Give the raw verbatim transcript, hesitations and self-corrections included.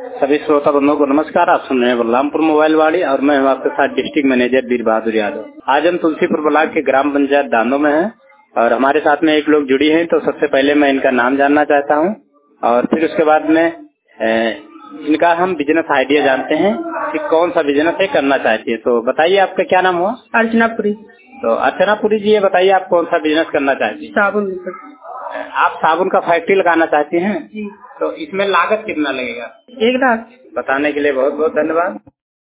सभी श्रोता बंधुओं को नमस्कार। आप सुन रहे हैं बलरामपुर मोबाइल वाली और मैं हूं आपके साथ डिस्ट्रिक्ट मैनेजर वीर बहादुर यादव। आज हम तुलसीपुर ब्लॉक के ग्राम पंचायत दानो में हैं और हमारे साथ में एक लोग जुड़ी हैं। तो सबसे पहले मैं इनका नाम जानना चाहता हूं और फिर उसके बाद में इनका हम बिजनेस आइडिया जानते हैं कि कौन सा बिजनेस है करना चाहती है। तो बताइए आपका क्या नाम हुआ? अर्चनापुरी। तो अर्चनापुरी जी, ये बताइए आप कौन सा बिजनेस करना चाहती है? साबुन। आप साबुन का फैक्ट्री लगाना चाहती हैं जी। तो इसमें लागत कितना लगेगा? एक लाख। बताने के लिए बहुत बहुत धन्यवाद।